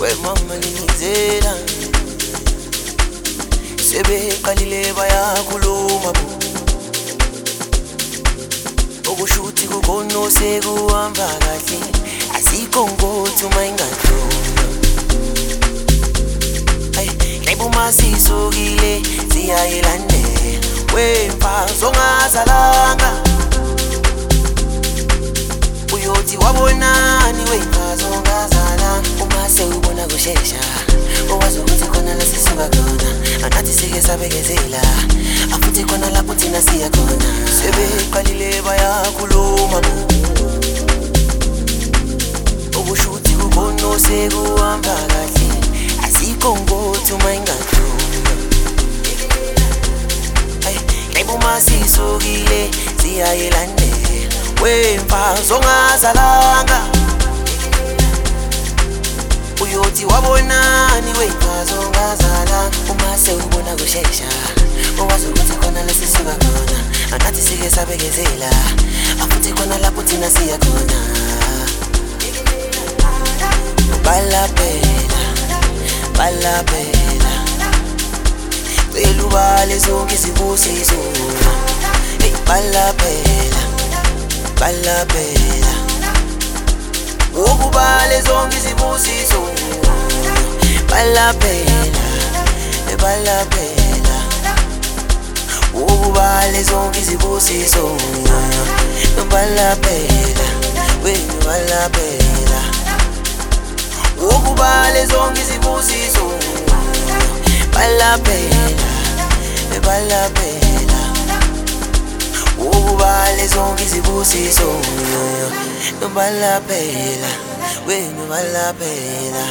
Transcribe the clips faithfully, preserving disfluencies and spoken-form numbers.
wemama lingizela sebeqalile bayakhuluma bo okusho ukuthi kukhona osekuhamba kahle asikho ngothu mayingadlula Lebo masisukile siyayelandela wemfazi ongazalanga uyothi wabonani wemfazi ongazalanga uma sewubona kushesha owazi ukuthi khona la sisuka khona anathi sike sabekezela afuthi khona lapho thina siya khona sebeqalile bayakhuluma okusho ukuthi kukhona osekuhamba kahle asikho ngothu mayingadlula Lebo masisukile siyayelandela wemfazi ongazalanga uyothi wabonani wemfazi ongazalanga uma sewubona kushesha owazi ukuthi khona la sisuka khona anathi sike sabekezela afuthi khona lapho thina siya khona balapela balapela cela ubale zonke izibusiso hey balapela balapela ukubale zonke izibusiso balapela balapela ukubale zonke izibusiso balapela wena balapela ukubale zonke izibusiso balapela balapela ukubale zonke izibusiso balapela wena balapela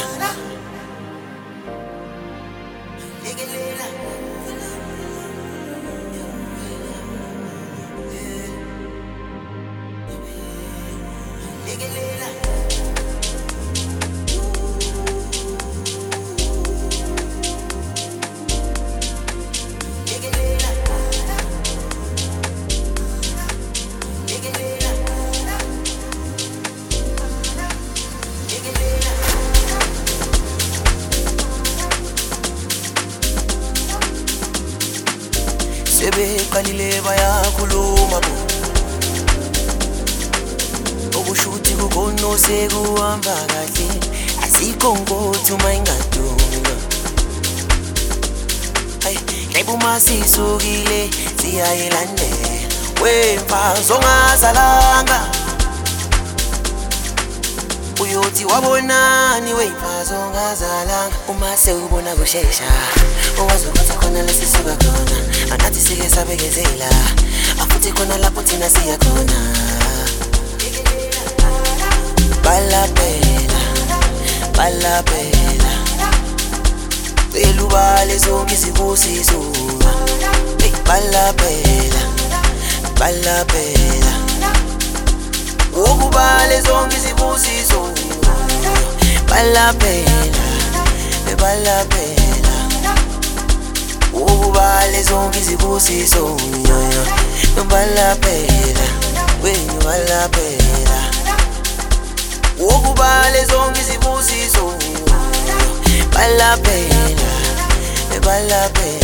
sebeqalile bayakhuluma bo okusho ukuthi kukhona osekuhamba kahle asikho ngothu mayingadlula Lebo masisukile siyayelandela wemfazi ongazalanga uyothi wabonani wemfazi ongazalanga uma sewubona kushesha owazi ukuthi khona la sisuka khona anathi sike sabekezela afuthi khona lapho thina siya khona balapela balapela cela ubale zonke izibusiso hey balapela balapela ukubale zonke izibusiso balapela balapela ukubale zonke izibusiso balapela wena balapela ukubale zonke izibusiso balapela balapela